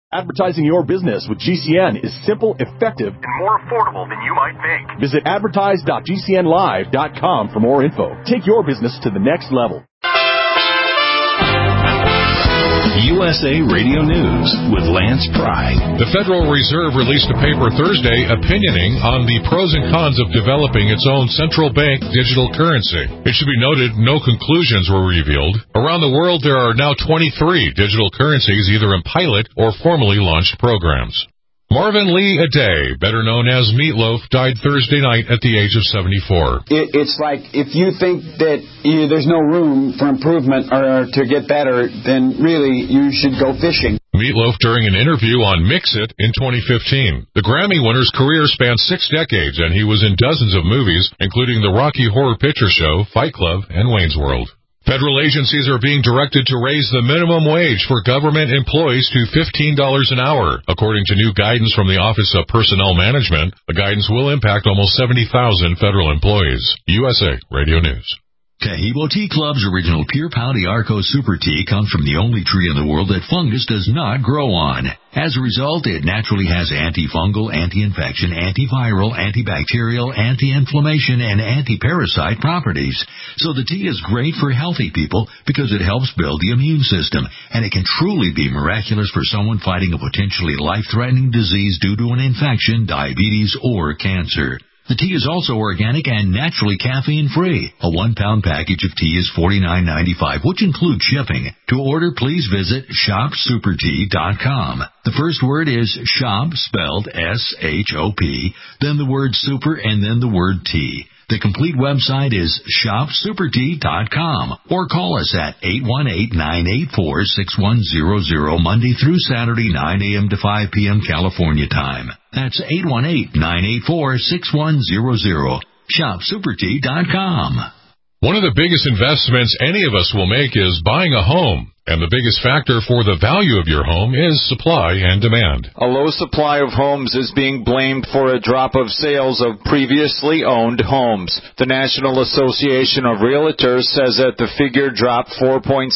Advertising your business with GCN is simple, effective, and more affordable than you might think. Visit advertise.gcnlive.com for more info. Take your business to the next level. USA Radio News with Lance Pry. The Federal Reserve released a paper Thursday opinioning on the pros and cons of developing its own central bank digital currency. It should be noted no conclusions were revealed. Around the world, there are now 23 digital currencies either in pilot or formally launched programs. Marvin Lee Aday, better known as Meatloaf, died Thursday night at the age of 74. It's like if you think that there's no room for improvement or to get better, then really you should go fishing. Meatloaf during an interview on Mix It in 2015. The Grammy winner's career spanned 6 decades, and he was in dozens of movies, including the Rocky Horror Picture Show, Fight Club, and Wayne's World. Federal agencies are being directed to raise the minimum wage for government employees to $15 an hour. According to new guidance from the Office of Personnel Management, the guidance will impact almost 70,000 federal employees. USA Radio News. Tahibo Tea Club's original Pure Pau Arco Super Tea comes from the only tree in the world that fungus does not grow on. As a result, it naturally has antifungal, anti-infection, antiviral, antibacterial, anti-inflammation, and anti-parasite properties. So the tea is great for healthy people because it helps build the immune system, and it can truly be miraculous for someone fighting a potentially life-threatening disease due to an infection, diabetes, or cancer. The tea is also organic and naturally caffeine-free. A 1-pound package of tea is $49.95, which includes shipping. To order, please visit shopsupertea.com. The first word is shop, spelled S-H-O-P, then the word super, and then the word tea. The complete website is shopsupertea.com, or call us at 818-984-6100 Monday through Saturday, 9 a.m. to 5 p.m. California time. That's 818-984-6100. Shopsupertea.com. One of the biggest investments any of us will make is buying a home. And the biggest factor for the value of your home is supply and demand. A low supply of homes is being blamed for a drop of sales of previously owned homes. The National Association of Realtors says that the figure dropped 4.6%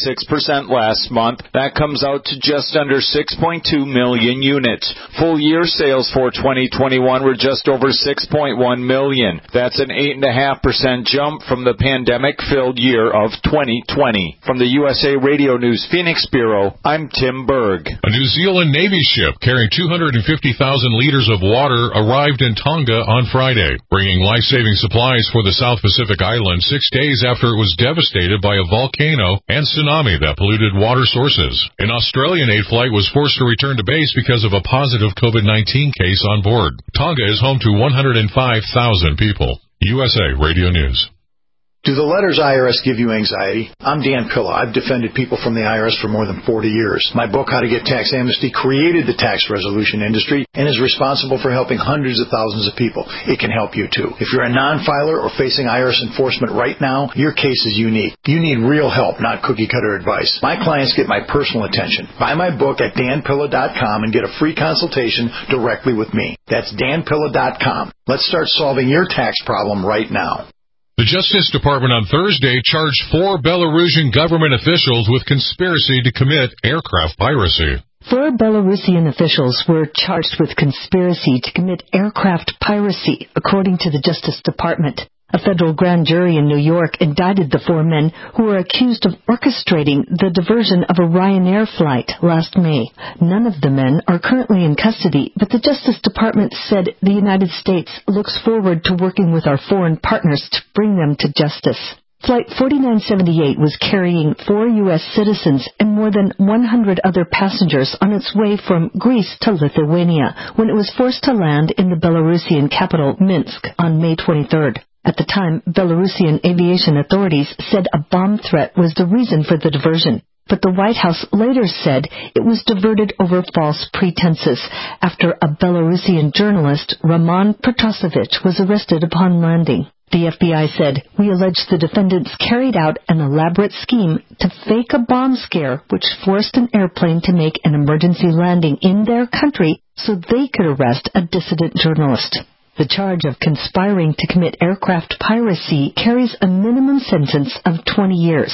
last month. That comes out to just under 6.2 million units. Full-year sales for 2021 were just over 6.1 million. That's an 8.5% jump from the pandemic-filled year of 2020. From the USA Radio News Phoenix Bureau, I'm Tim Berg. A New Zealand Navy ship carrying 250,000 liters of water arrived in Tonga on Friday, bringing life-saving supplies for the South Pacific island 6 days after it was devastated by a volcano and tsunami that polluted water sources. An Australian aid flight was forced to return to base because of a positive COVID-19 case on board. Tonga is home to 105,000 people. USA Radio News. Do the letters IRS give you anxiety? I'm Dan Pilla. I've defended people from the IRS for more than 40 years. My book, How to Get Tax Amnesty, created the tax resolution industry and is responsible for helping hundreds of thousands of people. It can help you, too. If you're a non-filer or facing IRS enforcement right now, your case is unique. You need real help, not cookie-cutter advice. My clients get my personal attention. Buy my book at danpilla.com and get a free consultation directly with me. That's danpilla.com. Let's start solving your tax problem right now. The Justice Department on Thursday charged 4 Belarusian government officials with conspiracy to commit aircraft piracy. 4 Belarusian officials were charged with conspiracy to commit aircraft piracy, according to the Justice Department. A federal grand jury in New York indicted the 4 men who were accused of orchestrating the diversion of a Ryanair flight last May. None of the men are currently in custody, but the Justice Department said the United States looks forward to working with our foreign partners to bring them to justice. Flight 4978 was carrying 4 U.S. citizens and more than 100 other passengers on its way from Greece to Lithuania when it was forced to land in the Belarusian capital, Minsk, on May 23rd. At the time, Belarusian aviation authorities said a bomb threat was the reason for the diversion. But the White House later said it was diverted over false pretenses after a Belarusian journalist, Roman Protasevich, was arrested upon landing. The FBI said, "We allege the defendants carried out an elaborate scheme to fake a bomb scare which forced an airplane to make an emergency landing in their country so they could arrest a dissident journalist." The charge of conspiring to commit aircraft piracy carries a minimum sentence of 20 years.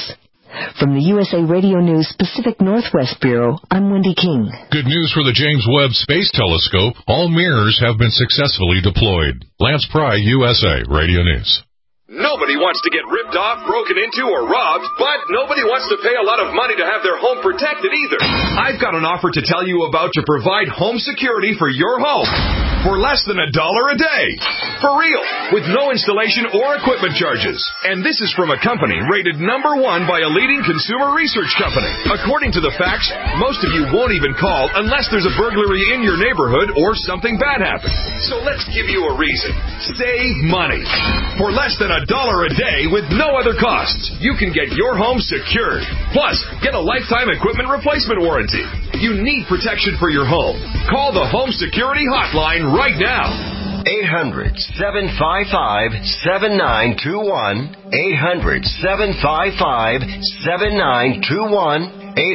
From the USA Radio News Pacific Northwest Bureau, I'm Wendy King. Good news for the James Webb Space Telescope. All mirrors have been successfully deployed. Lance Pry, USA Radio News. Nobody wants to get ripped off, broken into, or robbed, but nobody wants to pay a lot of money to have their home protected either. I've got an offer to tell you about to provide home security for your home for less than $1 a day. For real, with no installation or equipment charges. And this is from a company rated #1 by a leading consumer research company. According to the facts, most of you won't even call unless there's a burglary in your neighborhood or something bad happens. So let's give you a reason. Save money. For less than $1 a day with no other costs, you can get your home secured. Plus, get a lifetime equipment replacement warranty. You need protection for your home. Call the Home Security Hotline right now. 800-755-7921. 800-755-7921.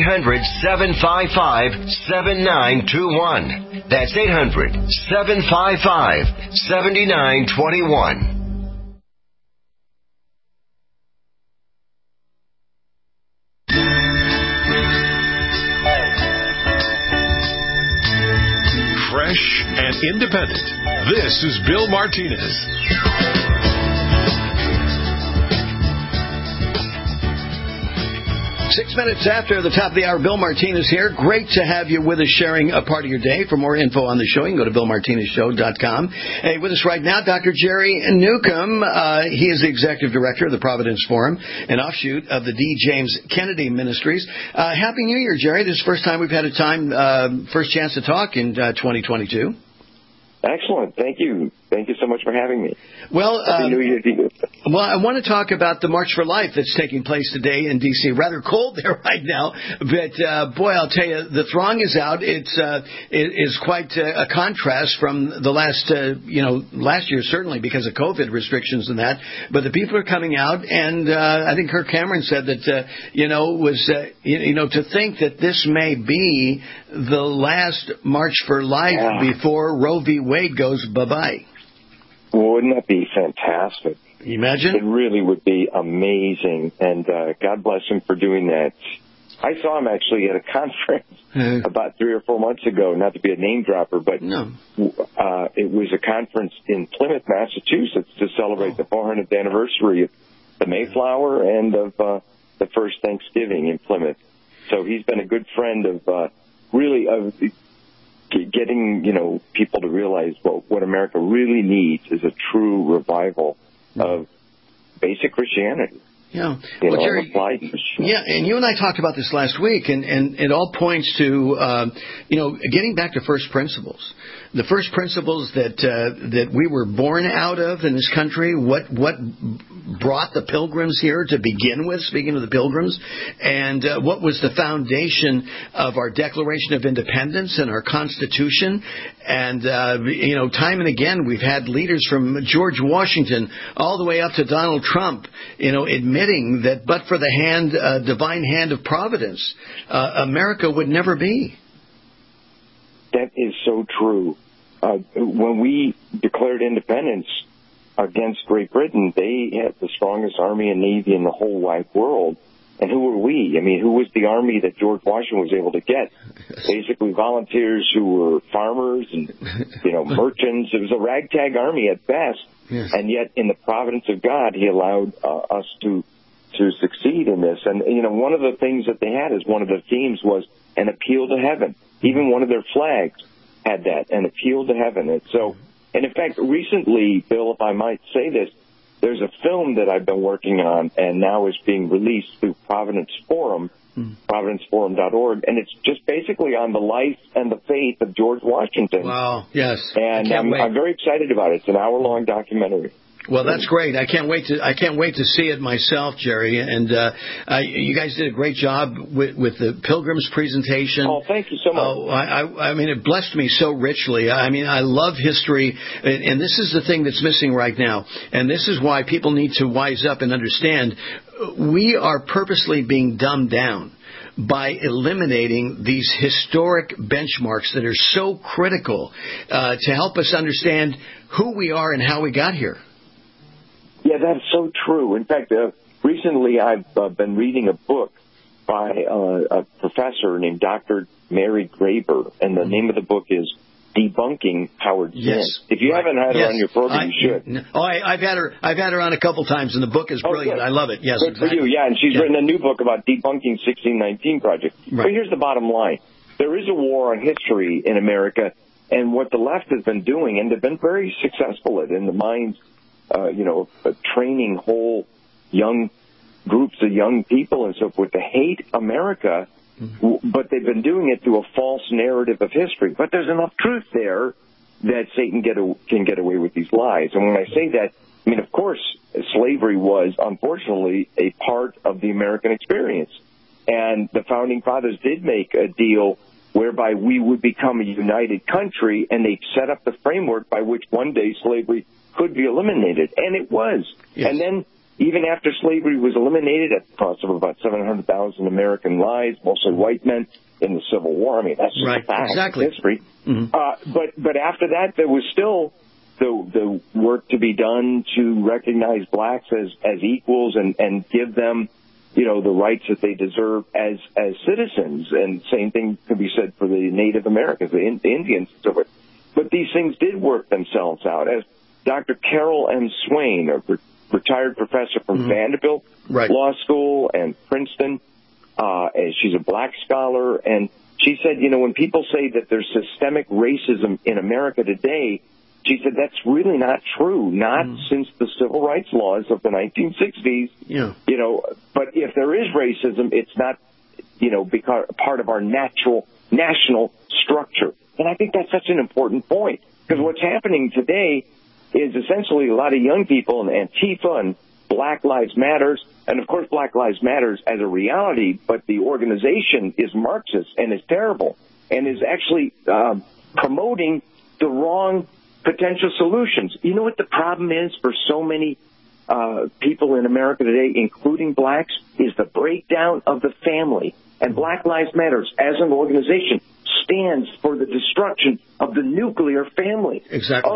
800-755-7921. That's 800-755-7921. Fresh and independent. This is Bill Martinez. 6 minutes after the top of the hour, Bill Martinez here. Great to have you with us sharing a part of your day. For more info on the show, you can go to BillMartinezShow.com. Hey, with us right now, Dr. Jerry Newcomb. He is the Executive Director of the Providence Forum, an offshoot of the D. James Kennedy Ministries. Happy New Year, Jerry. This is the first time we've had first chance to talk in 2022. Excellent. Thank you. Thank you so much for having me. Well, Happy New Year to you. Well, I want to talk about the March for Life that's taking place today in D.C. Rather cold there right now, but boy, I'll tell you, the throng is out. It is quite a contrast from the last year, certainly because of COVID restrictions and that. But the people are coming out, and I think Kirk Cameron said that to think that this may be the last March for Life before Roe v. Wade goes bye-bye. Wouldn't that be fantastic? Can you imagine? It really would be amazing, and God bless him for doing that. I saw him actually at a conference about 3 or 4 months ago, not to be a name dropper, but it was a conference in Plymouth, Massachusetts, to celebrate the 400th anniversary of the Mayflower and of the first Thanksgiving in Plymouth. So he's been a good friend of getting, people to realize, what America really needs is a true revival of basic Christianity. Yeah. Well, Jerry, and you and I talked about this last week, and it all points to, getting back to first principles. The first principles that we were born out of in this country, what brought the Pilgrims here to begin with, speaking of the Pilgrims, and what was the foundation of our Declaration of Independence and our Constitution. And, time and again, we've had leaders from George Washington all the way up to Donald Trump, admitting that but for the divine hand of providence, America would never be. That is so true. When we declared independence against Great Britain, they had the strongest army and navy in the whole wide world. And who were we? I mean, who was the army that George Washington was able to get? Basically volunteers who were farmers and, merchants. It was a ragtag army at best. Yes. And yet, in the providence of God, he allowed us to succeed in this. And, one of the things that they had is one of the themes was an appeal to heaven. Even one of their flags had that, an appeal to heaven. And so, and in fact, recently, Bill, if I might say this, there's a film that I've been working on and now is being released through Providence Forum, providenceforum.org, and it's just basically on the life and the faith of George Washington. Wow, yes. And I'm very excited about it. It's an hour-long documentary. Well, that's great. I can't wait to see it myself, Jerry. And you guys did a great job with the Pilgrim's presentation. Oh, thank you so much. I mean, it blessed me so richly. I mean, I love history, and this is the thing that's missing right now. And this is why people need to wise up and understand we are purposely being dumbed down by eliminating these historic benchmarks that are so critical to help us understand who we are and how we got here. Yeah, that's so true. In fact, recently I've been reading a book by a professor named Dr. Mary Graber, and the name of the book is Debunking Howard Zinn. Yes. If you haven't had her on your program, you should. I've had her on a couple times, and the book is brilliant. I love it. Yes, good for you. Yeah, and she's written a new book about debunking 1619 Project. Right. But here's the bottom line: there is a war on history in America, and what the left has been doing, and they've been very successful at in the minds, training whole young groups of young people and so forth to hate America. But they've been doing it through a false narrative of history. But there's enough truth there that Satan can get away with these lies. And when I say that, I mean, of course, slavery was, unfortunately, a part of the American experience. And the Founding Fathers did make a deal whereby we would become a united country, and they set up the framework by which one day slavery could be eliminated. And it was. Yes. And then even after slavery was eliminated at the cost of about 700,000 American lives, mostly white men, in the Civil War. I mean, that's just a fact of history. Mm-hmm. But after that, there was still the work to be done to recognize blacks as equals and give them, the rights that they deserve as citizens. And same thing could be said for the Native Americans, the Indians, and so forth. But these things did work themselves out. As Dr. Carol M. Swain, a retired professor from Vanderbilt Law School and Princeton, and she's a black scholar, and she said, when people say that there's systemic racism in America today, she said that's really not true, not since the civil rights laws of the 1960s. Yeah. But if there is racism, it's not, because part of our national structure. And I think that's such an important point, because what's happening today is essentially a lot of young people and Antifa and Black Lives Matters, and of course Black Lives Matters as a reality, but the organization is Marxist and is terrible and is actually promoting the wrong potential solutions. You know what the problem is for so many people in America today, including blacks, is the breakdown of the family. And Black Lives Matters as an organization stands for the destruction of the nuclear family. Exactly.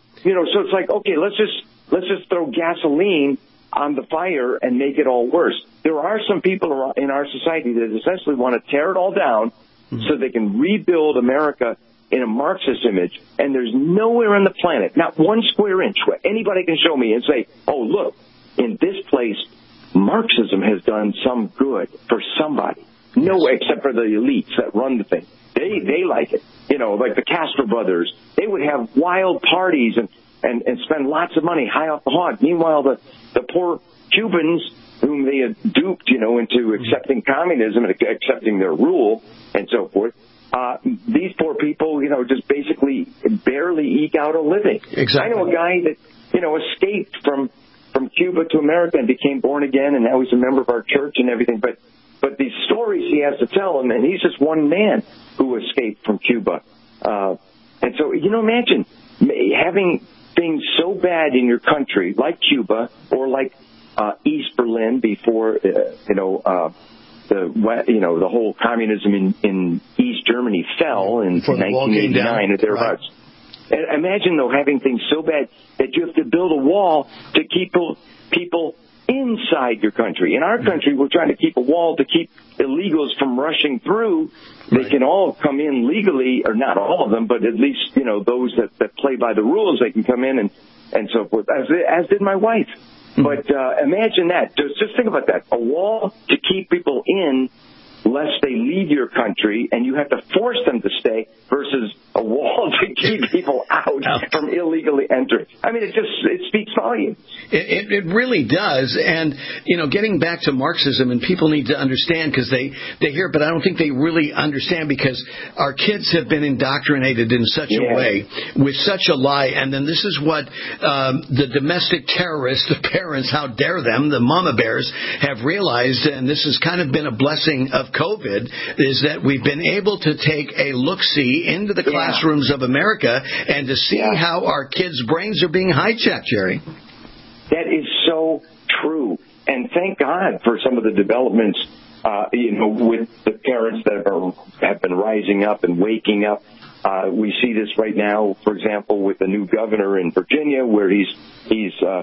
So it's like, okay, let's just throw gasoline on the fire and make it all worse. There are some people in our society that essentially want to tear it all down so they can rebuild America in a Marxist image, and there's nowhere on the planet, not one square inch, where anybody can show me and say, oh, look, in this place, Marxism has done some good for somebody. No, except for the elites that run the thing. They like it. Like the Castro brothers, they would have wild parties and spend lots of money high off the hog. Meanwhile, the poor Cubans, whom they had duped, into accepting communism and accepting their rule and so forth, these poor people, just basically barely eke out a living. Exactly. I know a guy that, escaped from Cuba to America and became born again, and now he's a member of our church and everything. But these stories he has to tell, and he's just one man who escaped from Cuba. And so, imagine having things so bad in your country, like Cuba or like East Berlin before, the whole communism in East Germany fell in 1989 or thereabouts. Right. And imagine, though, having things so bad that you have to build a wall to keep people inside your country. In our country, we're trying to keep a wall to keep illegals from rushing through. They can all come in legally, or not all of them, but at least, those that play by the rules, they can come in and so forth, as did my wife. But imagine that. Just think about that. A wall to keep people in lest they leave your country, and you have to force them to stay, versus a wall to keep people out from illegally entering. I mean, it speaks volumes. It really does. And, getting back to Marxism, and people need to understand, because they hear it, but I don't think they really understand, because our kids have been indoctrinated in such a way, with such a lie. And then this is what the domestic terrorists, the parents, how dare them, the mama bears, have realized, and this has kind of been a blessing of COVID, is that we've been able to take a look-see into the classrooms of America and to see how our kids' brains are being hijacked, Jerry. That is so true. And thank God for some of the developments, with the parents that have been rising up and waking up. We see this right now, for example, with the new governor in Virginia, where he's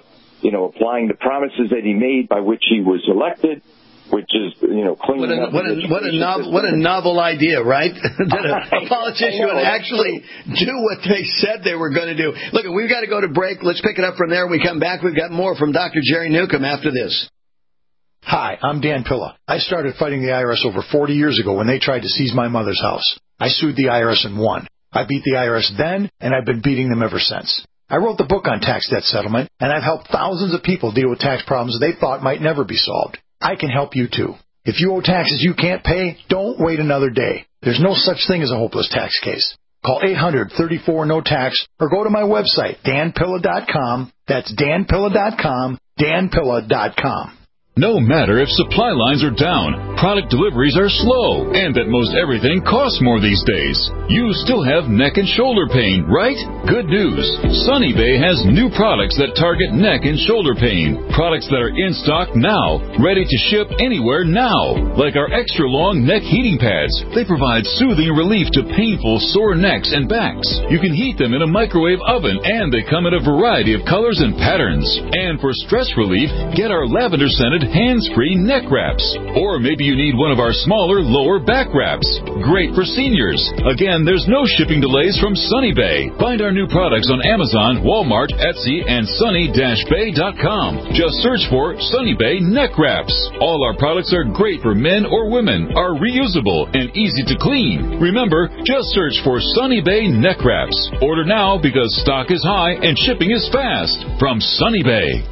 applying the promises that he made by which he was elected, which is, cleaning up. What a novel idea, right? That a politician would actually do what they said they were going to do. Look, we've got to go to break. Let's pick it up from there. When we come back, we've got more from Dr. Jerry Newcomb after this. Hi, I'm Dan Pilla. I started fighting the IRS over 40 years ago when they tried to seize my mother's house. I sued the IRS and won. I beat the IRS then, and I've been beating them ever since. I wrote the book on tax debt settlement, and I've helped thousands of people deal with tax problems they thought might never be solved. I can help you, too. If you owe taxes you can't pay, don't wait another day. There's no such thing as a hopeless tax case. Call 800-34-NO-TAX or go to my website, danpilla.com. That's danpilla.com, danpilla.com. No matter if supply lines are down, product deliveries are slow, and that most everything costs more these days, you still have neck and shoulder pain, right? Good news. Sunny Bay has new products that target neck and shoulder pain. Products that are in stock now, ready to ship anywhere now. Like our extra long neck heating pads. They provide soothing relief to painful sore necks and backs. You can heat them in a microwave oven, and they come in a variety of colors and patterns. And for stress relief, get our lavender-scented hands-free neck wraps. Or maybe you need one of our smaller lower back wraps. Great for seniors. Again, there's no shipping delays from Sunny Bay. Find our new products on Amazon, Walmart, Etsy, and sunny-bay.com. Just search for Sunny Bay neck wraps. All our products are great for men or women, are reusable, and easy to clean. Remember, just search for Sunny Bay neck wraps. Order now because stock is high and shipping is fast. From Sunny Bay.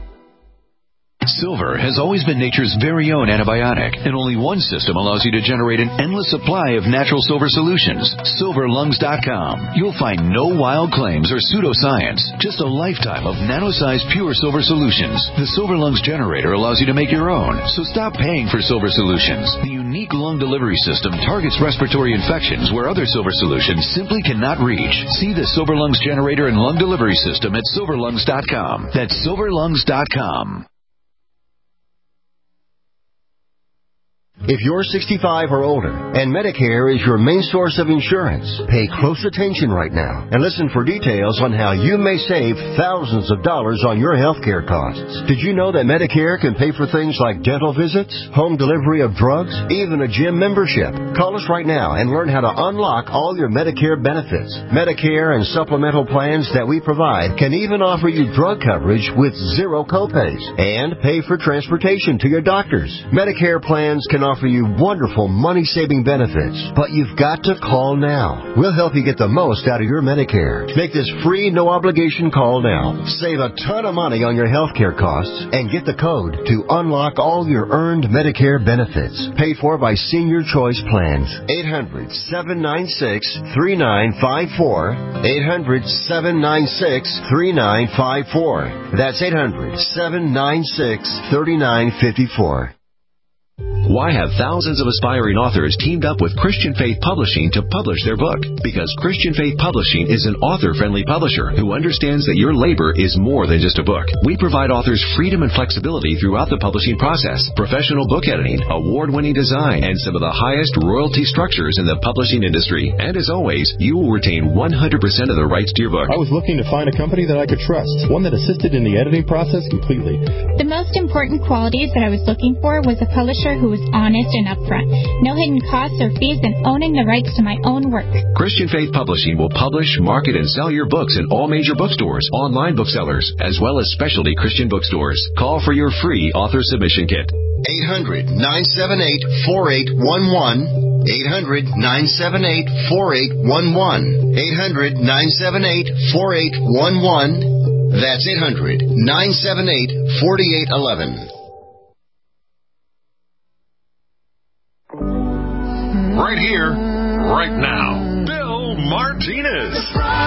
Silver has always been nature's very own antibiotic, and only one system allows you to generate an endless supply of natural silver solutions. SilverLungs.com. You'll find no wild claims or pseudoscience, just a lifetime of nano-sized pure silver solutions. The Silver Lungs generator allows you to make your own, so stop paying for silver solutions. The unique lung delivery system targets respiratory infections where other silver solutions simply cannot reach. See the Silver Lungs generator and lung delivery system at SilverLungs.com. That's SilverLungs.com. If you're 65 or older and Medicare is your main source of insurance, pay close attention right now and listen for details on how you may save thousands of dollars on your health care costs. Did you know that Medicare can pay for things like dental visits, home delivery of drugs, even a gym membership? Call us right now and learn how to unlock all your Medicare benefits. Medicare and supplemental plans that we provide can even offer you drug coverage with zero copays and pay for transportation to your doctors. Medicare plans can offer you wonderful money-saving benefits, but you've got to call now. We'll help you get the most out of your Medicare. Make this free, no-obligation call now. Save a ton of money on your health care costs and get the code to unlock all your earned Medicare benefits. Paid for by Senior Choice Plans. 800-796-3954. 800-796-3954. That's 800-796-3954. Why have thousands of aspiring authors teamed up with Christian Faith Publishing to publish their book? Because Christian Faith Publishing is an author-friendly publisher who understands that your labor is more than just a book. We provide authors freedom and flexibility throughout the publishing process, professional book editing, award-winning design, and some of the highest royalty structures in the publishing industry. And as always, you will retain 100% of the rights to your book. I was looking to find a company that I could trust, one that assisted in the editing process completely. The most important qualities that I was looking for was a publisher who was honest and upfront, no hidden costs or fees, and owning the rights to my own work. Christian Faith Publishing will publish, market, and sell your books in all major bookstores, online booksellers, as well as specialty Christian bookstores. Call for your free author submission kit. 800-978-4811. 800-978-4811. 800-978-4811. That's 800-978-4811. Right here, right now, Bill Martinez.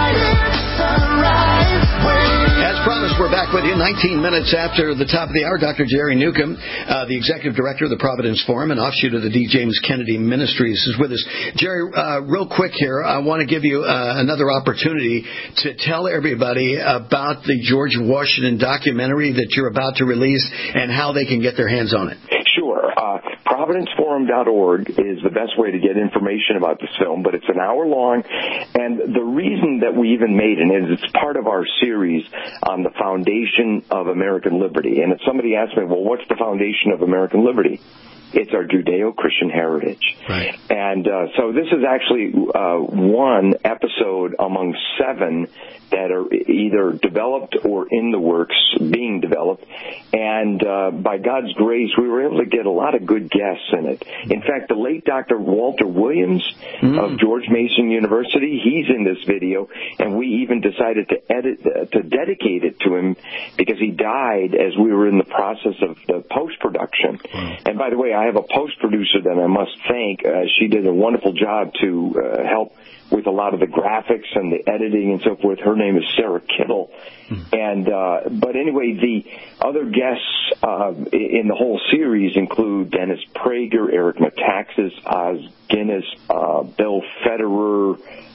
As promised, we're back with you 19 minutes after the top of the hour. Dr. Jerry Newcomb, the Executive Director of the Providence Forum, an offshoot of the D. James Kennedy Ministries, is with us. Jerry, real quick here, I want to give you another opportunity to tell everybody about the George Washington documentary that you're about to release and how they can get their hands on it. Sure. ProvidenceForum.org is the best way to get information about this film, but it's an hour long. And the reason that we even made it is it's part of our series on the foundation of American liberty. And if somebody asks me, well, what's the foundation of American liberty? It's our Judeo-Christian heritage. Right. And so this is actually one episode among 7 that are either developed or in the works, being developed. And by God's grace, we were able to get a lot of good guests in it. In fact, the late Dr. Walter Williams of George Mason University, he's in this video, and we even decided to dedicate it to him because he died as we were in the process of the post-production. And by the way, I have a post-producer that I must thank. She did a wonderful job to help with a lot of the graphics and the editing and so forth. Her name is Sarah Kittle. And but anyway, the other guests in the whole series include Dennis Prager, Eric Metaxas, Oz Guinness, Bill Federer,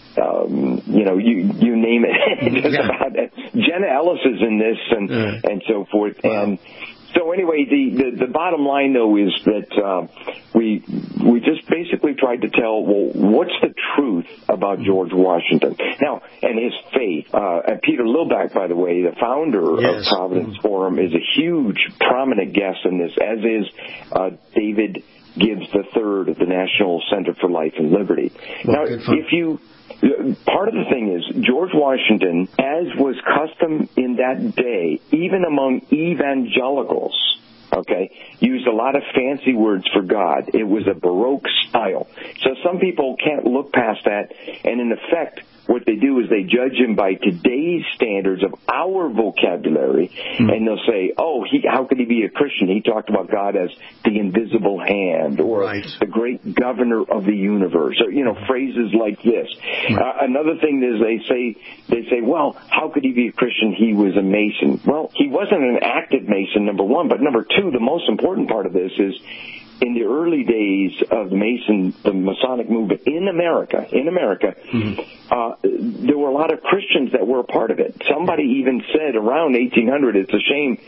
you name it. Just about it. Jenna Ellis is in this and so forth. Wow. And so anyway, the bottom line, though, is that we just basically tried to tell, well, what's the truth about George Washington? Now, and his faith. And Peter Lillback, by the way, the founder of Providence Forum, is a huge, prominent guest in this, as is David Gibbs III of the National Center for Life and Liberty. Well, now, part of the thing is, George Washington, as was custom in that day, even among evangelicals, used a lot of fancy words for God. It was a Baroque style. So some people can't look past that, and in effect, what they do is they judge him by today's standards of our vocabulary, and they'll say, how could he be a Christian? He talked about God as the invisible hand, or the great governor of the universe, or, phrases like this. Another thing is they say, well, how could he be a Christian? He was a Mason. Well, he wasn't an active Mason, number one, but number two, the most important part of this is, in the early days of the Masonic movement in America, there were a lot of Christians that were a part of it. Somebody even said around 1800, it's a shame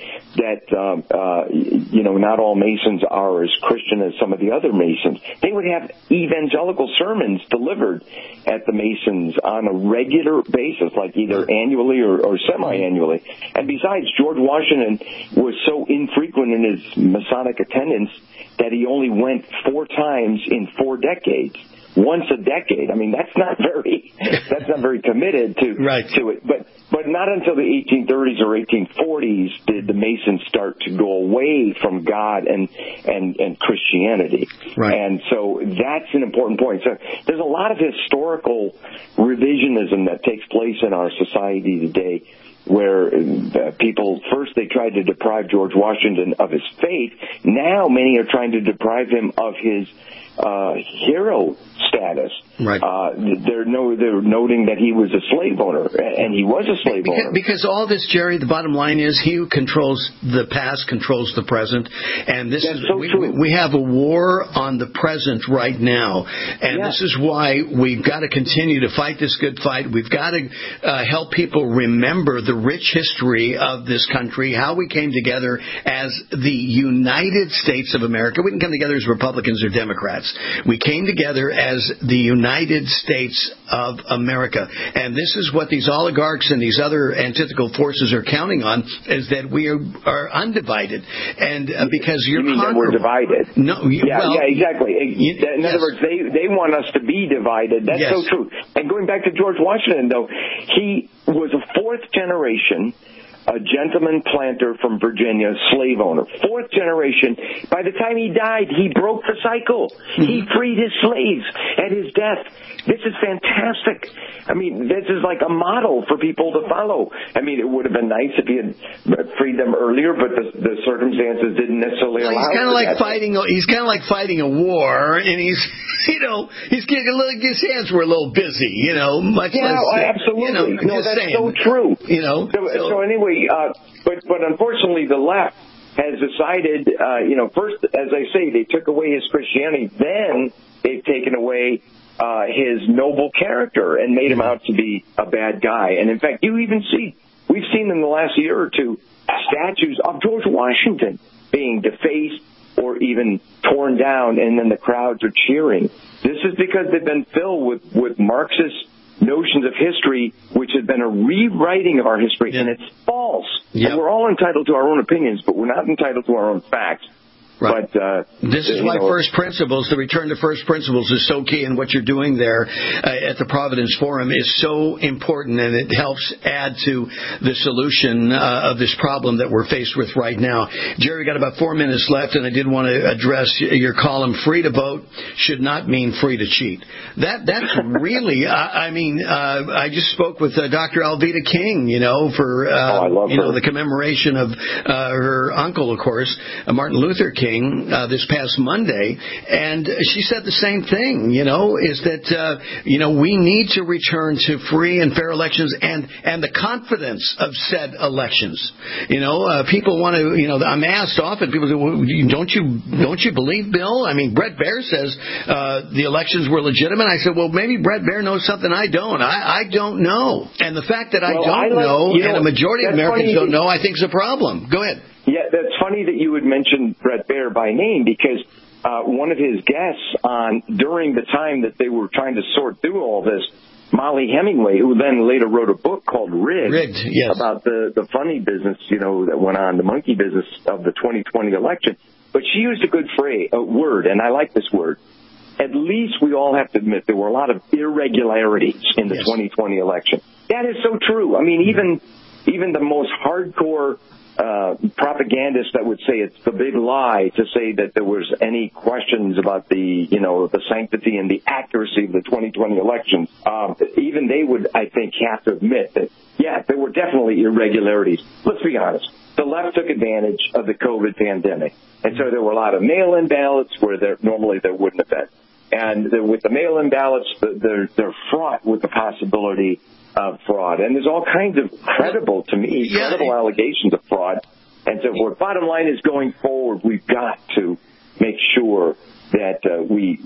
that, not all Masons are as Christian as some of the other Masons. They would have evangelical sermons delivered at the Masons on a regular basis, like either annually or semi-annually. And besides, George Washington was so infrequent in his Masonic attendance that he only went 4 times in 4 decades. Once a decade. I mean, that's not very committed to it. But not until the 1830s or 1840s did the Masons start to go away from God and Christianity. And so that's an important point. So there's a lot of historical revisionism that takes place in our society today, where people, first they tried to deprive George Washington of his faith. Now many are trying to deprive him of his hero status. They're noting that he was a slave owner, and he was a slave owner. Because all this, Jerry, the bottom line is he who controls the past controls the present, and this is true. We have a war on the present right now, and this is why we've got to continue to fight this good fight. We've got to help people remember the rich history of this country, how we came together as the United States of America. We didn't come together as Republicans or Democrats. We came together as the United States of America. And this is what these oligarchs and these other antithetical forces are counting on, is that we are undivided. And because you're you mean that we're divided? No. Exactly. In other words, they want us to be divided. That's so true. And going back to George Washington, though, he was a 4th generation a gentleman planter from Virginia, slave owner. 4th generation. By the time he died, he broke the cycle. He freed his slaves at his death. This is fantastic. I mean, this is like a model for people to follow. I mean, it would have been nice if he had freed them earlier, but the circumstances didn't necessarily allow it. He's kind of like fighting a war, and he's getting his hands were a little busy, absolutely. That's so true. So anyway, but unfortunately, the left has decided, first, as I say, they took away his Christianity, then they've taken away his noble character and made him out to be a bad guy. And in fact, we've seen in the last year or two statues of George Washington being defaced or even torn down, and then the crowds are cheering. This is because they've been filled with Marxist notions of history, which has been a rewriting of our history, and it's false. Yep. And we're all entitled to our own opinions, but we're not entitled to our own facts. Right. But this is why first principles, the return to first principles is so key, and what you're doing there at the Providence Forum is so important, and it helps add to the solution of this problem that we're faced with right now. Jerry, got about 4 minutes left, and I did want to address your column, free to vote should not mean free to cheat. That's really, I just spoke with Dr. Alveda King, for the commemoration of her uncle, of course, Martin Luther King. This past Monday, and she said the same thing, is that, we need to return to free and fair elections and the confidence of said elections. People want to, I'm asked often, people say, well, don't you believe, Bill? I mean, Brett Baer says the elections were legitimate. I said, well, maybe Brett Baer knows something I don't. I don't know. And the fact that I don't know, and a majority of Americans don't know, I think is a problem. Go ahead. Yeah, that's funny that you would mention Brett Baer by name, because one of his guests during the time that they were trying to sort through all this, Molly Hemingway, who then later wrote a book called Rigged, yes, about the funny business, that went on, the monkey business of the 2020 election. But she used a good word, and I like this word. At least we all have to admit there were a lot of irregularities in the 2020 election. That is so true. I mean, even the most hardcore propagandists that would say it's the big lie to say that there was any questions about the sanctity and the accuracy of the 2020 elections. Even they would, I think, have to admit that, there were definitely irregularities. Let's be honest. The left took advantage of the COVID pandemic. And so there were a lot of mail-in ballots where normally there wouldn't have been. And with the mail-in ballots, they're fraught with the possibility of fraud. And there's all kinds of credible allegations of fraud and so forth. Bottom line is, going forward, we've got to make sure that we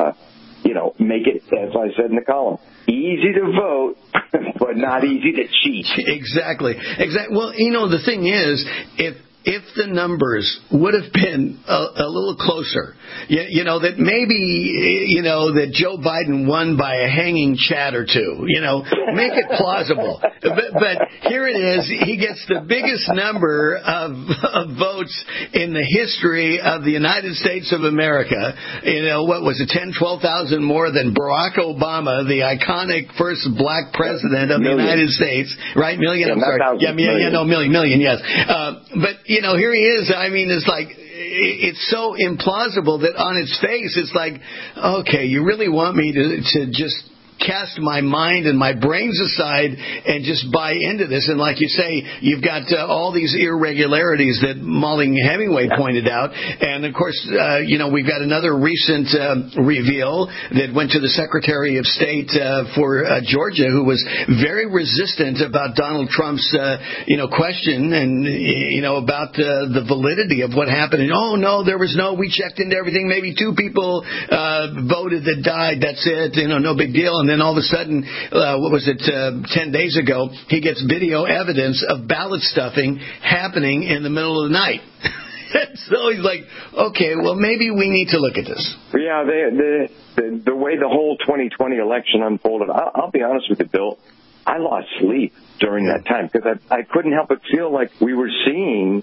make it, as I said in the column, easy to vote, but not easy to cheat. Exactly. Well, the thing is, if the numbers would have been a little closer, that maybe, that Joe Biden won by a hanging chat or two, make it plausible. But here it is. He gets the biggest number of votes in the history of the United States of America. What was it, 10, 12,000 more than Barack Obama, the iconic first black president of the United States, right? Million, I'm sorry. Million, yes. But, here he is. I mean, it's like, it's so implausible that on its face, it's like, okay, you really want me to just cast my mind and my brains aside and just buy into this. And like you say, you've got all these irregularities that Molly Hemingway pointed out. And of course, we've got another recent reveal that went to the Secretary of State for Georgia, who was very resistant about Donald Trump's, question and, about the validity of what happened. And, we checked into everything. Maybe 2 people voted that died. That's it. No big deal. And then all of a sudden, 10 days ago, he gets video evidence of ballot stuffing happening in the middle of the night. So he's like, okay, well, maybe we need to look at this. Yeah, the way the whole 2020 election unfolded, I'll be honest with you, Bill, I lost sleep during that time because I couldn't help but feel like we were seeing,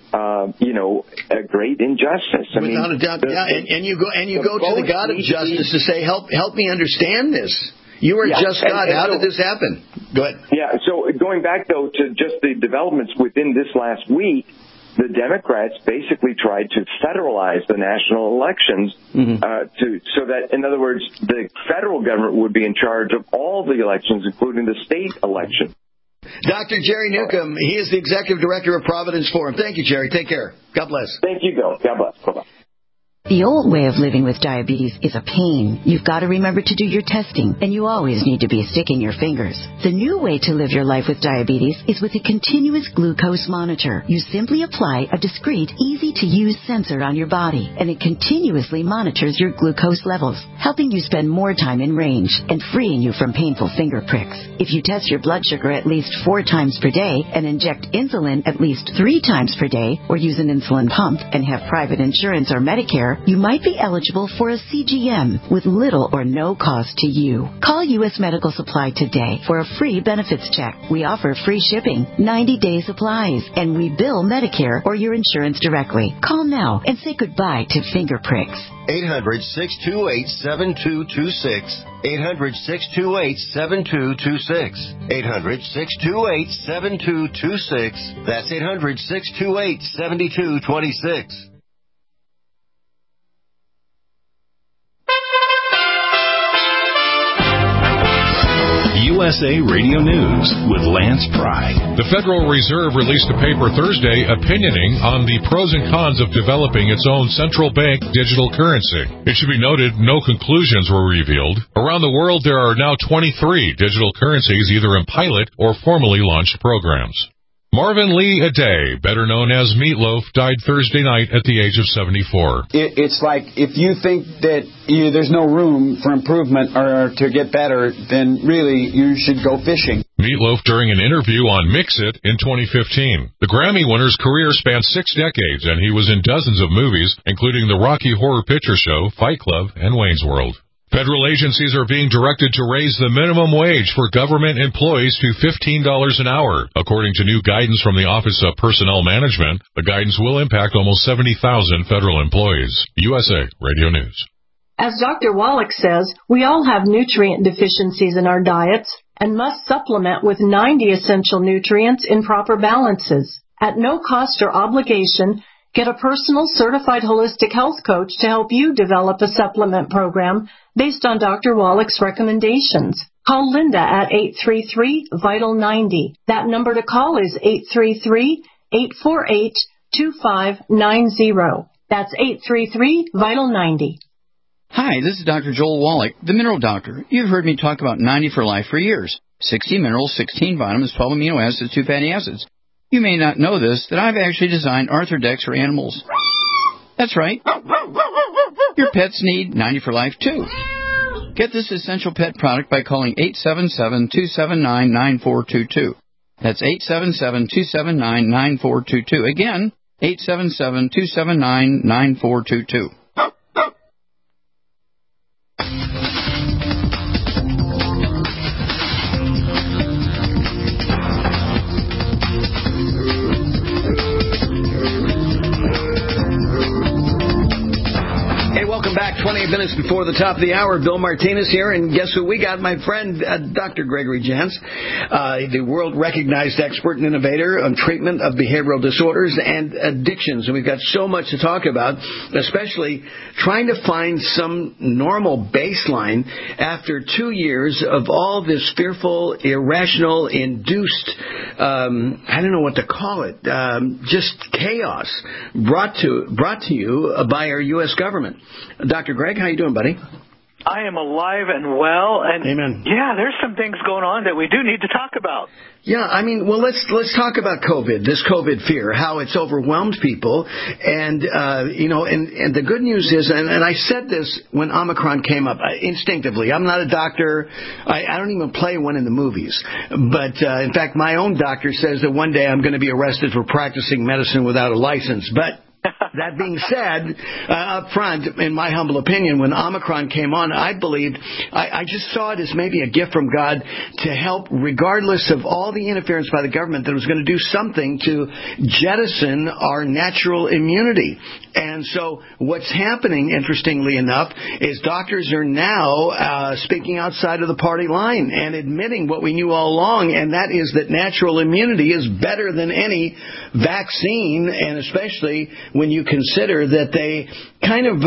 a great injustice. Without a doubt, and you go to the God of justice to say, help me understand this. You are just God. How did this happen? Go ahead. Yeah, so going back, though, to just the developments within this last week, the Democrats basically tried to federalize the national elections so that, in other words, the federal government would be in charge of all the elections, including the state election. Dr. Jerry Newcomb, he is the Executive Director of Providence Forum. Thank you, Jerry. Take care. God bless. Thank you, Bill. God bless. Bye-bye. The old way of living with diabetes is a pain. You've got to remember to do your testing, and you always need to be sticking your fingers. The new way to live your life with diabetes is with a continuous glucose monitor. You simply apply a discreet, easy-to-use sensor on your body, and it continuously monitors your glucose levels, helping you spend more time in range and freeing you from painful finger pricks. If you test your blood sugar at least 4 times per day and inject insulin at least 3 times per day, or use an insulin pump and have private insurance or Medicare, you might be eligible for a CGM with little or no cost to you. Call U.S. Medical Supply today for a free benefits check. We offer free shipping, 90-day supplies, and we bill Medicare or your insurance directly. Call now and say goodbye to finger pricks. 800-628-7226. 800-628-7226. 800-628-7226. That's 800-628-7226. USA Radio News with Lance Pry. The Federal Reserve released a paper Thursday opinioning on the pros and cons of developing its own central bank digital currency. It should be noted no conclusions were revealed. Around the world, there are now 23 digital currencies either in pilot or formally launched programs. Marvin Lee Aday, better known as Meatloaf, died Thursday night at the age of 74. It's like if you think that there's no room for improvement or to get better, then really you should go fishing. Meatloaf during an interview on Mix It in 2015. The Grammy winner's career spanned 6 decades, and he was in dozens of movies, including the Rocky Horror Picture Show, Fight Club, and Wayne's World. Federal agencies are being directed to raise the minimum wage for government employees to $15 an hour. According to new guidance from the Office of Personnel Management, the guidance will impact almost 70,000 federal employees. USA Radio News. As Dr. Wallach says, we all have nutrient deficiencies in our diets and must supplement with 90 essential nutrients in proper balances. At no cost or obligation, get a personal certified holistic health coach to help you develop a supplement program based on Dr. Wallach's recommendations. Call Linda at 833-VITAL-90. That number to call is 833-848-2590. That's 833-VITAL-90. Hi, this is Dr. Joel Wallach, the Mineral Doctor. You've heard me talk about 90 for Life for years. 60 minerals, 16 vitamins, 12 amino acids, 2 fatty acids. You may not know this, that I've actually designed Arthrodex for animals. That's right. Your pets need 90 for Life, too. Get this essential pet product by calling 877-279-9422. That's 877-279-9422. Again, 877-279-9422. Back 28 minutes before the top of the hour. Bill Martinez here, and guess who we got? My friend, Dr. Gregory Jantz, the world-recognized expert and innovator on treatment of behavioral disorders and addictions. And we've got so much to talk about, especially trying to find some normal baseline after 2 years of all this fearful, irrational, induced, I don't know what to call it, just chaos brought to you by our U.S. government. Dr. Greg, how you doing, buddy? I am alive and well, and Amen. Yeah, there's some things going on that we do need to talk about. Yeah, I mean, well, let's talk about COVID, this COVID fear, how it's overwhelmed people, and and the good news is, and I said this when Omicron came up instinctively. I'm not a doctor. I don't even play one in the movies, but in fact, my own doctor says that one day I'm going to be arrested for practicing medicine without a license, but. That being said, up front, in my humble opinion, when Omicron came on, I believed, I just saw it as maybe a gift from God to help, regardless of all the interference by the government, that it was going to do something to jettison our natural immunity. And so what's happening, interestingly enough, is doctors are now speaking outside of the party line and admitting what we knew all along, and that is that natural immunity is better than any vaccine, and especially when you consider that they kind of,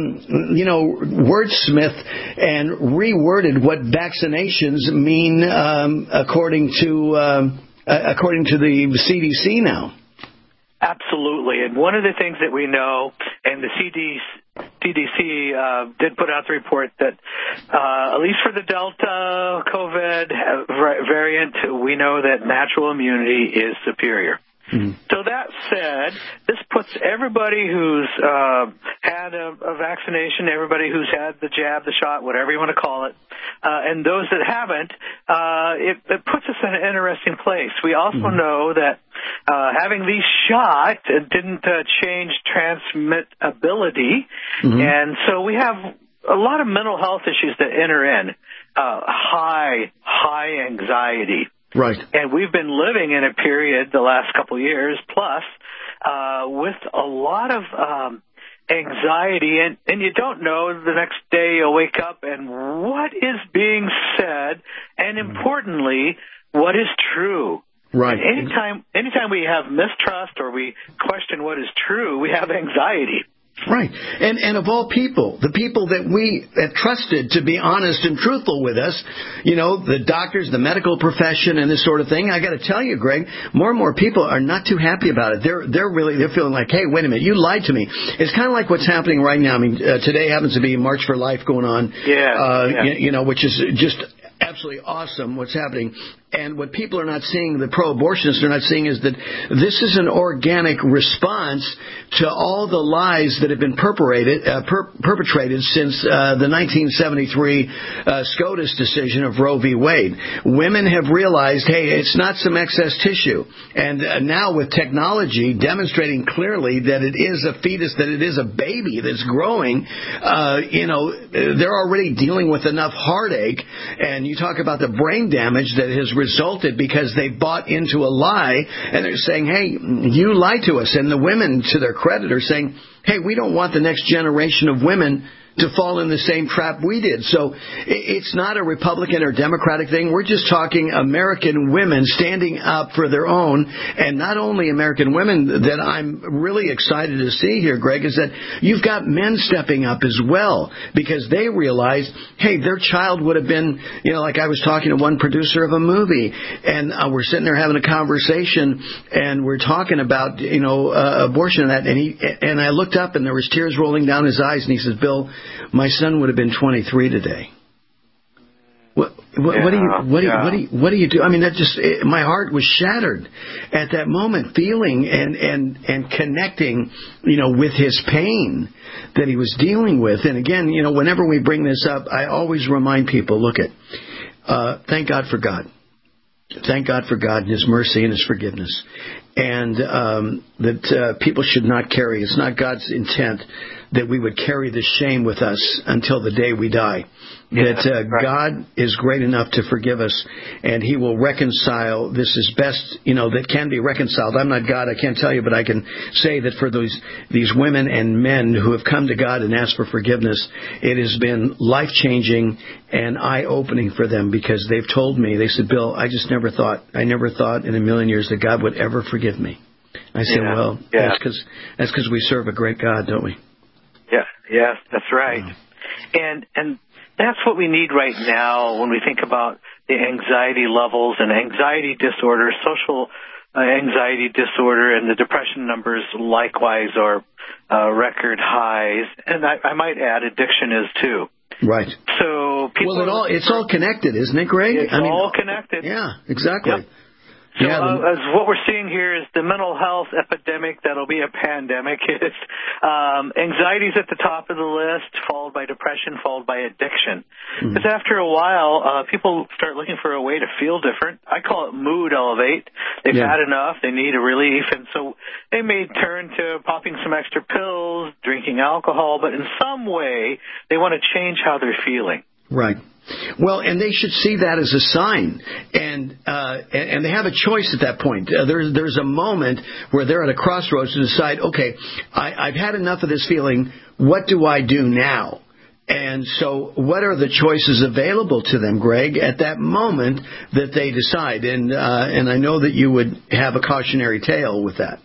wordsmith and reworded what vaccinations mean according to the CDC now. Absolutely. And one of the things that we know, and the CDC did put out the report that at least for the Delta COVID variant, we know that natural immunity is superior. Mm-hmm. So that said, this puts everybody who's had a vaccination, everybody who's had the jab, the shot, whatever you want to call it, and those that haven't, it puts us in an interesting place. We also know that having these shots didn't change transmittability, and so we have a lot of mental health issues that enter in. High anxiety. Right. And we've been living in a period the last couple of years plus with a lot of anxiety, and you don't know the next day you'll wake up and what is being said, and importantly, what is true. Right. Anytime we have mistrust or we question what is true, we have anxiety. Right. And of all people, the people that we have trusted to be honest and truthful with us, the doctors, the medical profession, and this sort of thing, I got to tell you, Greg, more and more people are not too happy about it. They're feeling like, hey, wait a minute, you lied to me. It's kind of like what's happening right now. I mean, today happens to be March for Life going on. Yeah. Which is just absolutely awesome what's happening. And what people are not seeing, the pro-abortionists are not seeing, is that this is an organic response to all the lies that have been perpetrated since the 1973 SCOTUS decision of Roe v. Wade. Women have realized, hey, it's not some excess tissue. And now with technology demonstrating clearly that it is a fetus, that it is a baby that's growing, they're already dealing with enough heartache. And you talk about the brain damage that has resulted because they bought into a lie, and they're saying, hey, you lied to us. And the women, to their credit, are saying, hey, we don't want the next generation of women to fall in the same trap we did. So it's not a Republican or Democratic thing. We're just talking American women standing up for their own. And not only American women that I'm really excited to see here, Greg, is that you've got men stepping up as well, because they realize, hey, their child would have been, like I was talking to one producer of a movie, and we're sitting there having a conversation, and we're talking about, abortion and that. And I looked up, and there was tears rolling down his eyes, and he says, Bill, my son would have been 23 today. What do you do? I mean, my heart was shattered at that moment, feeling and connecting, with his pain that he was dealing with. And again, whenever we bring this up, I always remind people, thank God for God. Thank God for God and His mercy and His forgiveness. And that people should not carry. It's not God's intent that we would carry the shame with us until the day we die. That God is great enough to forgive us, and He will reconcile. This is best, that can be reconciled. I'm not God, I can't tell you, but I can say that for these women and men who have come to God and asked for forgiveness, it has been life-changing and eye-opening for them, because they've told me, they said, Bill, I never thought in a million years that God would ever forgive me. I said, that's because we serve a great God, don't we? Yes, that's right. And that's what we need right now when we think about the anxiety levels and anxiety disorder, social anxiety disorder, and the depression numbers likewise are record highs. And I might add addiction is too. Right. So people it's all connected, isn't it, Greg? It's all connected. Yeah, exactly. Yep. So as what we're seeing here is the mental health epidemic that'll be a pandemic. It's anxiety's at the top of the list, followed by depression, followed by addiction. Because after a while, people start looking for a way to feel different. I call it mood elevate. They've had enough. They need a relief. And so they may turn to popping some extra pills, drinking alcohol, but in some way they want to change how they're feeling. Right. Well, and they should see that as a sign, and they have a choice at that point. There's a moment where they're at a crossroads to decide, okay, I've had enough of this feeling. What do I do now? And so what are the choices available to them, Greg, at that moment that they decide? And I know that you would have a cautionary tale with that.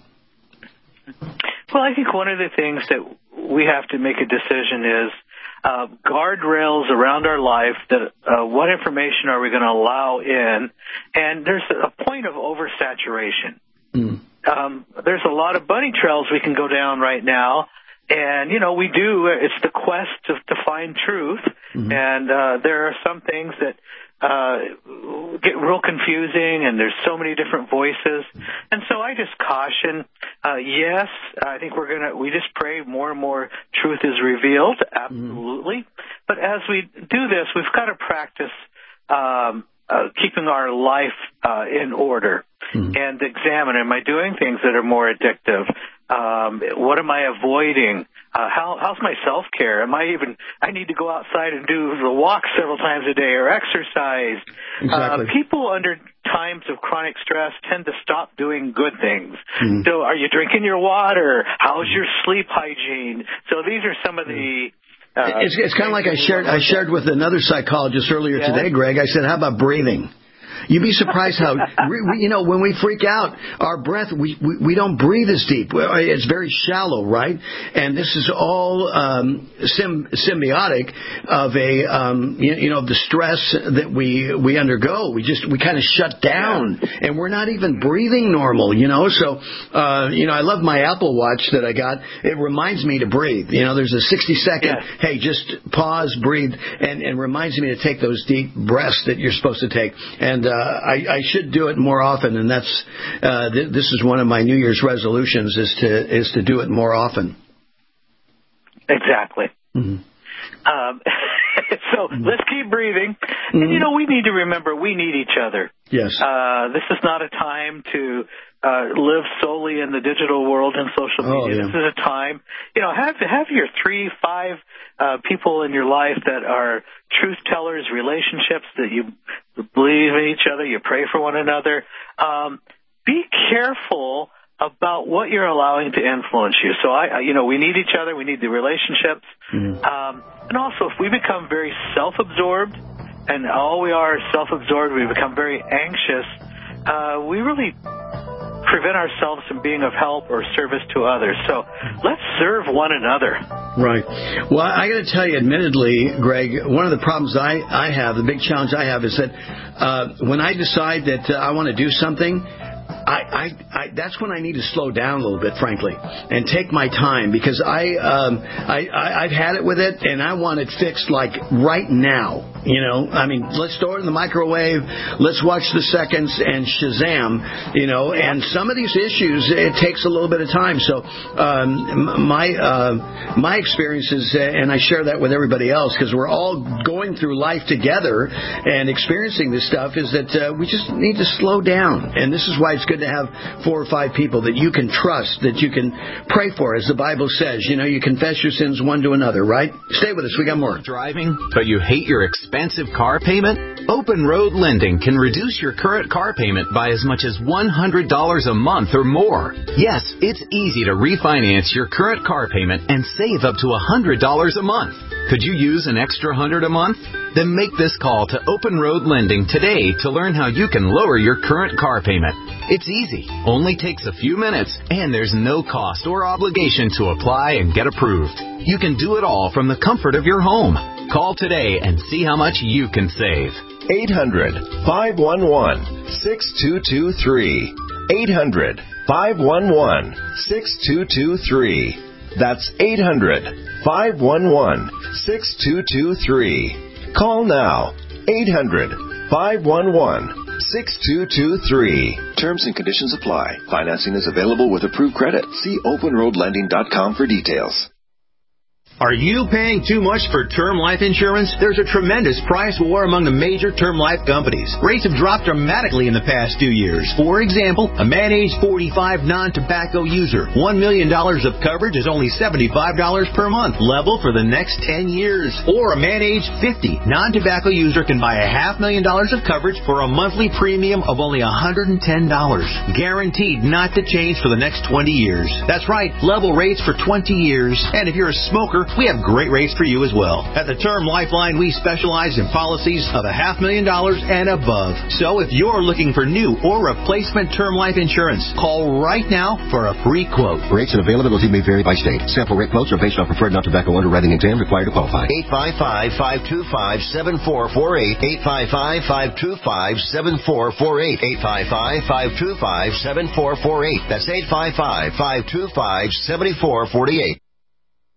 Well, I think one of the things that we have to make a decision is guardrails around our life, that what information are we going to allow in, and there's a point of oversaturation. There's a lot of bunny trails we can go down right now, And, it's the quest to find truth. Mm-hmm. And there are some things that get real confusing, and there's so many different voices. And so I just caution, yes, I think we just pray more and more truth is revealed, absolutely. But as we do this, we've got to practice keeping our life in order and examine, am I doing things that are more addictive? What am I avoiding? How's my self-care? I need to go outside and do the walk several times a day or exercise. Exactly. People under times of chronic stress tend to stop doing good things. So are you drinking your water? How's your sleep hygiene? So these are some of the... It's kind of like I shared with another psychologist earlier today, Greg. I said, how about breathing? You'd be surprised how, when we freak out, our breath, we don't breathe as deep. It's very shallow, right? And this is all symbiotic of the stress that we undergo. We kind of shut down, and we're not even breathing normal, So, I love my Apple Watch that I got. It reminds me to breathe. There's a 60-second, hey, just pause, breathe, and reminds me to take those deep breaths that you're supposed to take. And I should do it more often, and that's this is one of my New Year's resolutions is to do it more often. Exactly. Mm-hmm. So let's keep breathing, and we need to remember we need each other. Yes. This is not a time to live solely in the digital world and social media. This is a time, have your 3-5 people in your life that are truth tellers, relationships that you believe in each other, you pray for one another. Be careful about what you're allowing to influence you. So we need each other, we need the relationships. And also, if we become very self-absorbed, and all we are is self-absorbed, we become very anxious, we really prevent ourselves from being of help or service to others. So let's serve one another. Right. Well, I got to tell you, admittedly, Greg, one of the problems I have, the big challenge I have is that when I decide that I want to do something, that's when I need to slow down a little bit, frankly, and take my time, because I've had it with it, and I want it fixed like right now. Let's throw it in the microwave, let's watch the seconds, and Shazam, and some of these issues, it takes a little bit of time. So my experiences, and I share that with everybody else, because we're all going through life together and experiencing this stuff, is that we just need to slow down. And this is why it's good to have 4 or 5 people that you can trust, that you can pray for, as the Bible says. You confess your sins one to another, right? Stay with us. We got more. Driving, but you hate your expensive car payment? Open Road Lending can reduce your current car payment by as much as $100 a month or more. Yes, it's easy to refinance your current car payment and save up to $100 a month. Could you use an extra $100 a month? Then make this call to Open Road Lending today to learn how you can lower your current car payment. It's easy, only takes a few minutes, and there's no cost or obligation to apply and get approved. You can do it all from the comfort of your home. Call today and see how much you can save. 800-511-6223. 800-511-6223. That's 800-511-6223. Call now. 800-511-6223. Terms and conditions apply. Financing is available with approved credit. See openroadlending.com for details. Are you paying too much for term life insurance? There's a tremendous price war among the major term life companies. Rates have dropped dramatically in the past 2 years. For example, a man age 45 non-tobacco user, $1 million of coverage is only $75 per month, level for the next 10 years. Or a man age 50 non-tobacco user can buy $500,000 of coverage for a monthly premium of only $110, guaranteed not to change for the next 20 years. That's right, level rates for 20 years. And if you're a smoker, we have great rates for you as well. At the Term Lifeline, we specialize in policies of $500,000 and above. So if you're looking for new or replacement term life insurance, call right now for a free quote. Rates and availability may vary by state. Sample rate quotes are based on preferred non-tobacco underwriting exam required to qualify. 855-525-7448. 855-525-7448. 855-525-7448. That's 855-525-7448.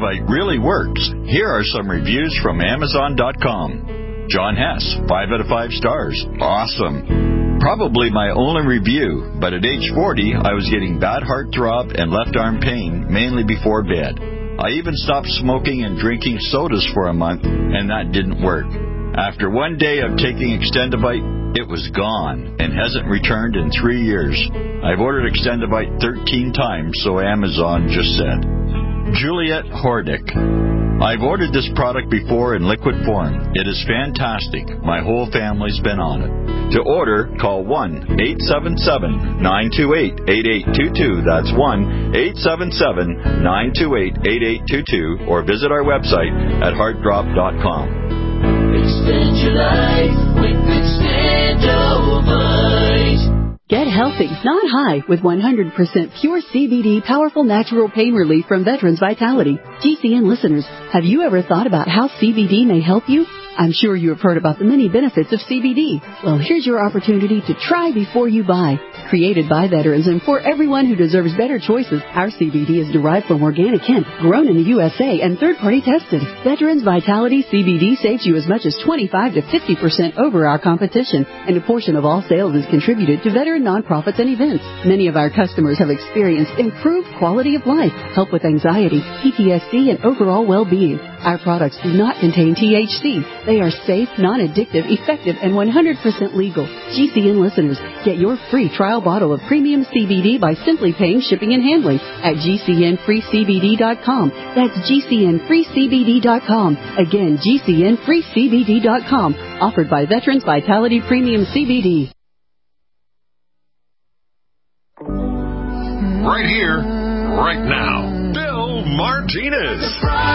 Extendivite really works. Here are some reviews from Amazon.com. John Hess, 5 out of 5 stars. Awesome. Probably my only review, but at age 40, I was getting bad heartthrob and left arm pain, mainly before bed. I even stopped smoking and drinking sodas for a month, and that didn't work. After one day of taking Extendivite, it was gone and hasn't returned in 3 years. I've ordered Extendivite 13 times, so Amazon just said. Juliet Hordick. I've ordered this product before in liquid form. It is fantastic. My whole family's been on it. To order, call 1-877-928-8822. That's 1-877-928-8822. Or visit our website at heartdrop.com. Extend your life with Extendivite. Get healthy, not high, with 100% pure CBD powerful natural pain relief from Veterans Vitality. GCN listeners, have you ever thought about how CBD may help you? I'm sure you have heard about the many benefits of CBD. Well, here's your opportunity to try before you buy. Created by veterans and for everyone who deserves better choices, our CBD is derived from organic hemp, grown in the USA, and third-party tested. Veterans Vitality CBD saves you as much as 25 to 50% over our competition, and a portion of all sales is contributed to veteran nonprofits and events. Many of our customers have experienced improved quality of life, help with anxiety, PTSD, and overall well-being. Our products do not contain THC. They are safe, non-addictive, effective, and 100% legal. GCN listeners, get your free trial bottle of premium CBD by simply paying shipping and handling at GCNFreeCBD.com. That's GCNFreeCBD.com. Again, GCNFreeCBD.com. Offered by Veterans Vitality Premium CBD. Right here, right now, Bill Martinez.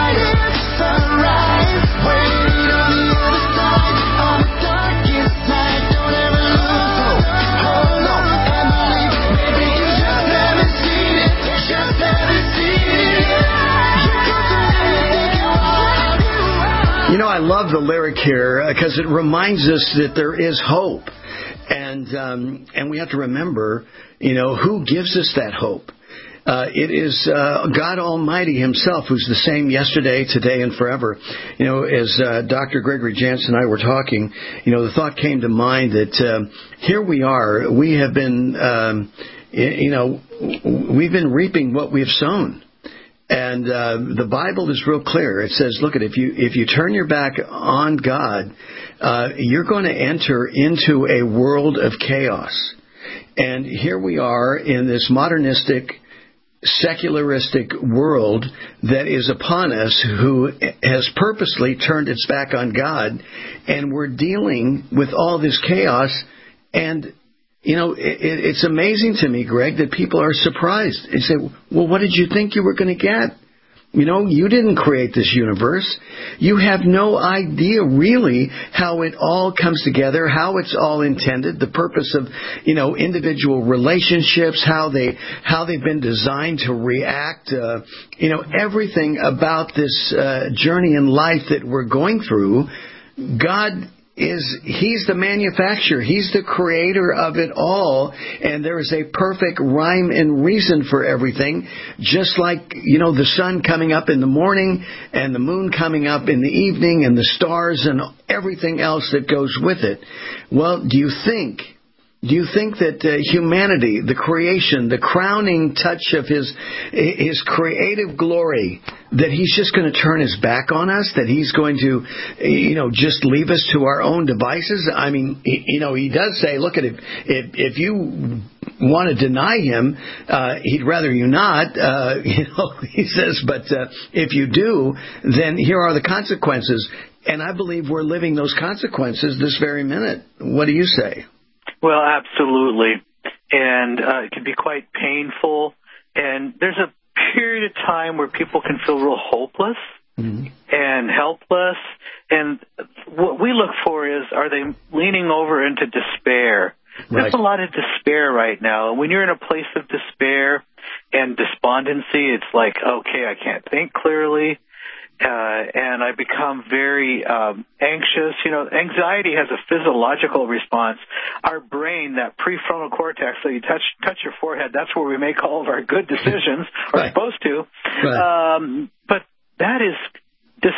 You know, I love the lyric here because it reminds us that there is hope. And we have to remember, you know, who gives us that hope. It is God Almighty Himself, who's the same yesterday, today, and forever. You know, as Dr. Gregory Jansen and I were talking, you know, the thought came to mind that here we are. We have been, we've been reaping what we've sown. And the Bible is real clear. It says, look, if you turn your back on God, you're going to enter into a world of chaos. And here we are in this modernistic, secularistic world that is upon us, who has purposely turned its back on God, and we're dealing with all this chaos. And you know, it's amazing to me, Greg, that people are surprised. They say, well, what did you think you were going to get? You know, you didn't create this universe. You have no idea really how it all comes together, how it's all intended, the purpose of, you know, individual relationships, how they've been designed to react, you know, everything about this journey in life that we're going through. He's the manufacturer. He's the creator of it all. And there is a perfect rhyme and reason for everything. Just like, you know, the sun coming up in the morning and the moon coming up in the evening and the stars and everything else that goes with it. Well, do you think that humanity, the creation, the crowning touch of his creative glory, that He's just going to turn His back on us, that He's going to, you know, just leave us to our own devices? I mean, you know, He does say, look, if you want to deny Him, He'd rather you not, you know, He says, but if you do, then here are the consequences. And I believe we're living those consequences this very minute. What do you say? Well, absolutely. And it can be quite painful. And there's a period of time where people can feel real hopeless and helpless. And what we look for is, are they leaning over into despair? There's a lot of despair right now. When you're in a place of despair and despondency, it's like, okay, I can't think clearly. And I become very anxious. You know, anxiety has a physiological response. Our brain, that prefrontal cortex, so you touch your forehead, that's where we make all of our good decisions, or supposed to. But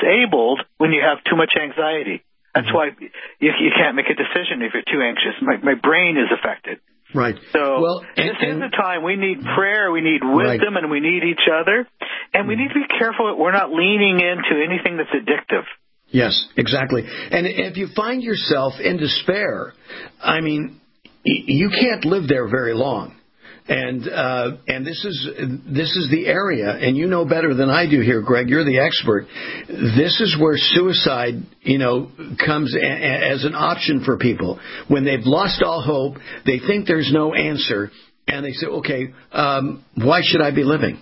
disabled when you have too much anxiety. That's why you can't make a decision if you're too anxious. My brain is affected. Right. So this is the time we need prayer, we need wisdom, and we need each other. And we need to be careful that we're not leaning into anything that's addictive. Yes, exactly. And if you find yourself in despair, I mean, you can't live there very long. And this is the area, and you know better than I do here, Greg. You're the expert. This is where suicide, comes as an option for people. When they've lost all hope, they think there's no answer, and they say, okay, why should I be living?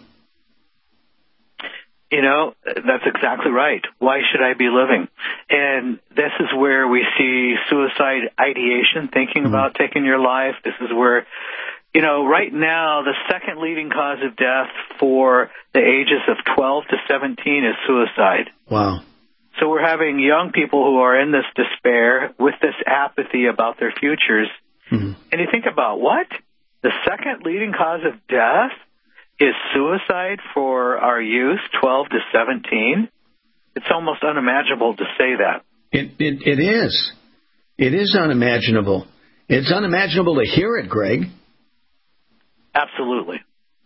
That's exactly right. Why should I be living? And this is where we see suicide ideation, thinking about taking your life. This is where, right now, the second leading cause of death for the ages of 12 to 17 is suicide. Wow. So we're having young people who are in this despair with this apathy about their futures. Mm-hmm. And you think about what? The second leading cause of death is suicide for our youth, 12 to 17. It's almost unimaginable to say that. It is. It is unimaginable. It's unimaginable to hear it, Greg. Absolutely.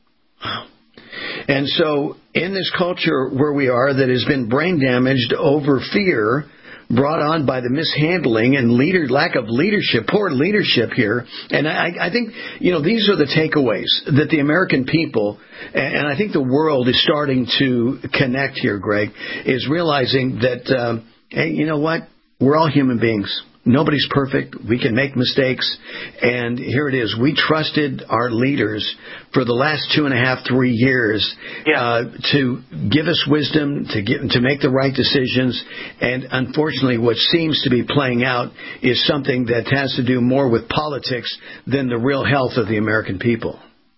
And so in this culture where we are that has been brain damaged over fear brought on by the mishandling and lack of leadership, poor leadership here. And I think, these are the takeaways that the American people, and I think the world is starting to connect here, Greg, is realizing that, hey, you know what? We're all human beings. Nobody's perfect. We can make mistakes. And here it is. We trusted our leaders for the last 2.5, 3 years to give us wisdom, to make the right decisions. And unfortunately, what seems to be playing out is something that has to do more with politics than the real health of the American people.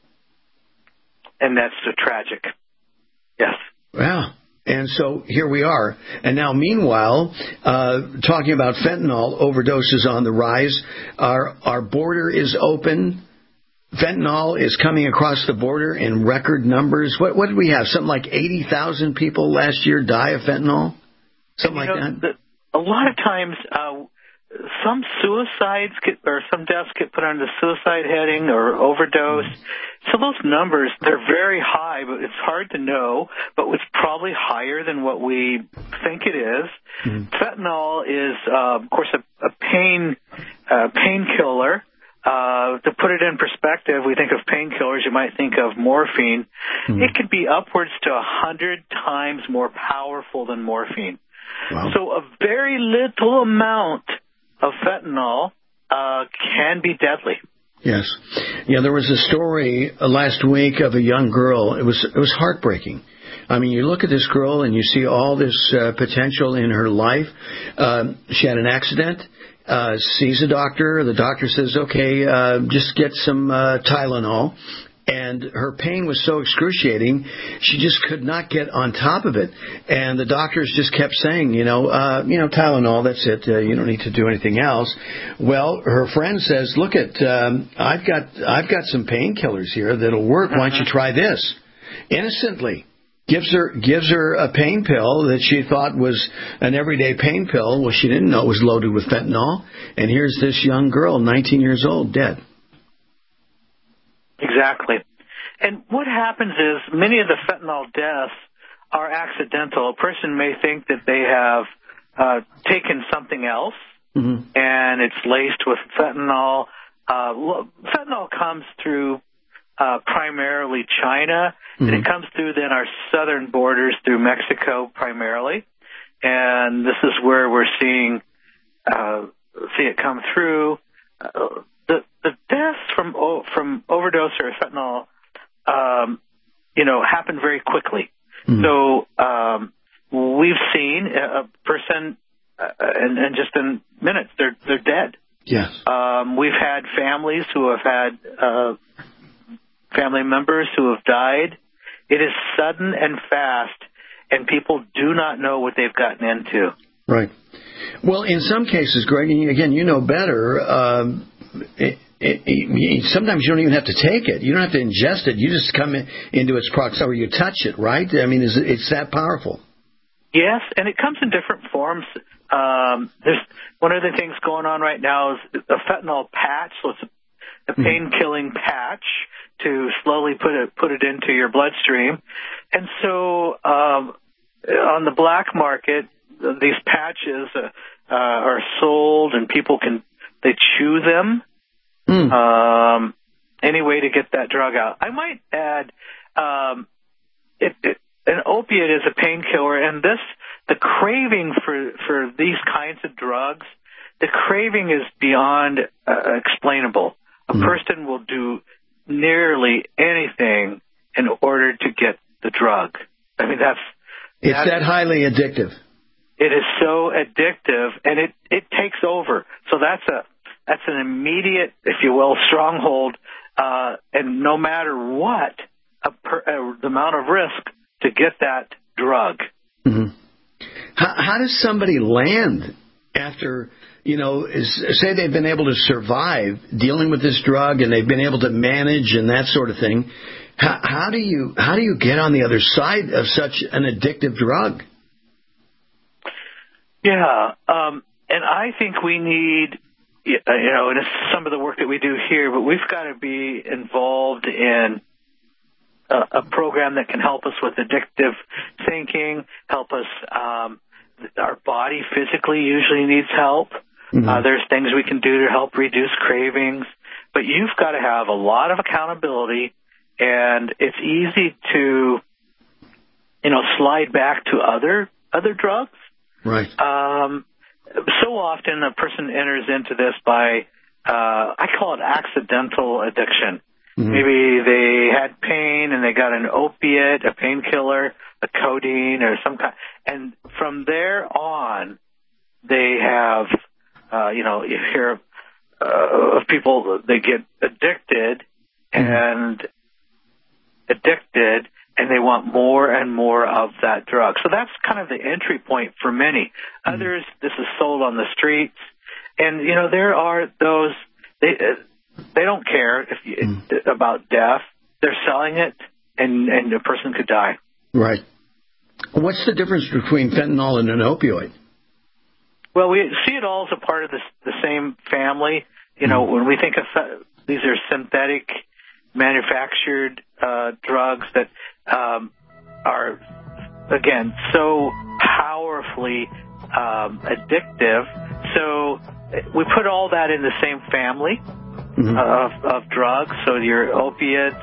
And that's so tragic. Yes. Yeah. And so here we are. And now, meanwhile, talking about fentanyl overdoses on the rise, our border is open. Fentanyl is coming across the border in record numbers. What did we have? Something like 80,000 people last year die of fentanyl? Something like that? A lot of times, some some deaths get put under the suicide heading or overdose. So those numbers, they're very high, but it's hard to know. But it's probably higher than what we think it is. Mm-hmm. Fentanyl is, of course, a painkiller. To put it in perspective, we think of painkillers, you might think of morphine. Mm-hmm. It could be upwards to 100 times more powerful than morphine. Wow. So a very little amount of fentanyl can be deadly. Yes. Yeah, there was a story last week of a young girl. It was heartbreaking. I mean, you look at this girl and you see all this potential in her life. She had an accident, sees a doctor. The doctor says, okay, just get some Tylenol. And her pain was so excruciating, she just could not get on top of it. And the doctors just kept saying, Tylenol, that's it. You don't need to do anything else. Well, her friend says, look, I've got some painkillers here that'll work. Why don't you try this? Innocently. Gives her a pain pill that she thought was an everyday pain pill. Well, she didn't know it was loaded with fentanyl. And here's this young girl, 19 years old, dead. Exactly. And what happens is many of the fentanyl deaths are accidental. A person may think that they have taken something else, mm-hmm. and it's laced with fentanyl. Fentanyl comes through primarily China, mm-hmm. and it comes through then our southern borders through Mexico primarily. And this is where we're seeing see it come through. The deaths from overdose or fentanyl, happen very quickly. Mm-hmm. So we've seen a person, and just in minutes, they're dead. Yes. We've had families who have had family members who have died. It is sudden and fast, and people do not know what they've gotten into. Right. Well, in some cases, Greg, again, you know better. Sometimes you don't even have to take it. You don't have to ingest it. You just come into its proximity, or you touch it, right? I mean, it's that powerful. Yes, and it comes in different forms. There's one of the things going on right now is a fentanyl patch, so it's a pain-killing patch to slowly put it into your bloodstream. And so on the black market, these patches are sold, and people they chew them. Any way to get that drug out. I might add, an opiate is a painkiller, and the craving for these kinds of drugs, the craving is beyond explainable. A person will do nearly anything in order to get the drug. I mean, it's that highly addictive. It is so addictive, and it takes over. So that's an immediate, if you will, stronghold, and no matter what, the amount of risk to get that drug. How does somebody land after, say they've been able to survive dealing with this drug and they've been able to manage and that sort of thing? How do you get on the other side of such an addictive drug? Yeah, and I think we need, and it's some of the work that we do here, but we've got to be involved in a program that can help us with addictive thinking, help us. Our body physically usually needs help. There's things we can do to help reduce cravings, but you've got to have a lot of accountability, and it's easy to, slide back to other drugs. Right. So often a person enters into this by, I call it accidental addiction. Maybe they had pain and they got an opiate, a painkiller, a codeine, or some kind. And from there on, they have, you hear of people, they get addicted and they want more and more of that drug. So that's kind of the entry point for many. Others, this is sold on the streets. And, there are those, they don't care about death. They're selling it, and a person could die. Right. What's the difference between fentanyl and an opioid? Well, we see it all as a part of the same family. When we think of these are synthetic manufactured drugs that are, again, so powerfully addictive. So we put all that in the same family of drugs. So your opiates,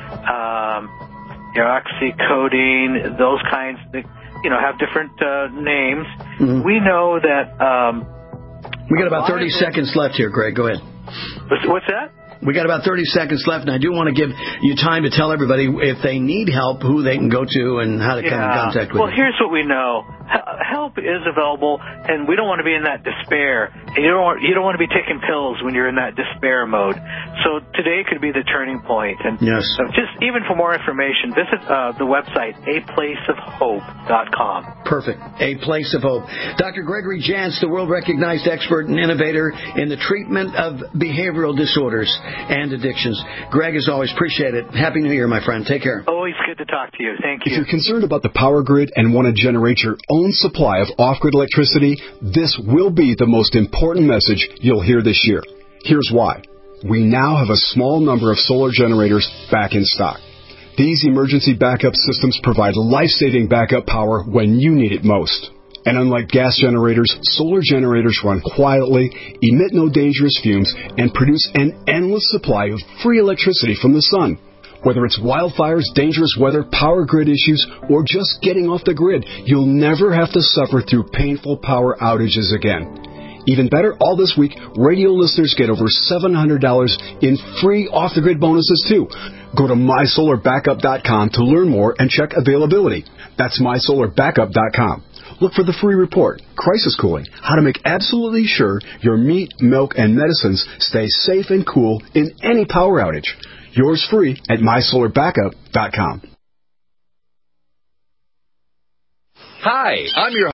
your oxycodone, those kinds that, have different names. We know that... we got about 30 seconds left here, Greg. Go ahead. What's that? We got about 30 seconds left, and I do want to give you time to tell everybody if they need help, who they can go to and how to come in contact with you. Well, here's what we know. Help is available, and we don't want to be in that despair. And you don't want to be taking pills when you're in that despair mode. So today could be the turning point. And yes. Just even for more information, visit the website, aplaceofhope.com. Perfect. A Place of Hope. Dr. Gregory Jantz, the world-recognized expert and innovator in the treatment of behavioral disorders and addictions. Greg, as always, appreciate it. Happy New Year, my friend. Take care. Always good to talk to you. Thank you. If you're concerned about the power grid and want to generate your own supply of off-grid electricity, this will be the most important message you'll hear this year. Here's why. We now have a small number of solar generators back in stock. These emergency backup systems provide life-saving backup power when you need it most. And unlike gas generators, solar generators run quietly, emit no dangerous fumes, and produce an endless supply of free electricity from the sun. Whether it's wildfires, dangerous weather, power grid issues, or just getting off the grid, you'll never have to suffer through painful power outages again. Even better, all this week, radio listeners get over $700 in free off-the-grid bonuses, too. Go to mysolarbackup.com to learn more and check availability. That's mysolarbackup.com. Look for the free report, Crisis Cooling, how to make absolutely sure your meat, milk, and medicines stay safe and cool in any power outage. Yours free at mysolarbackup.com. Hi, I'm your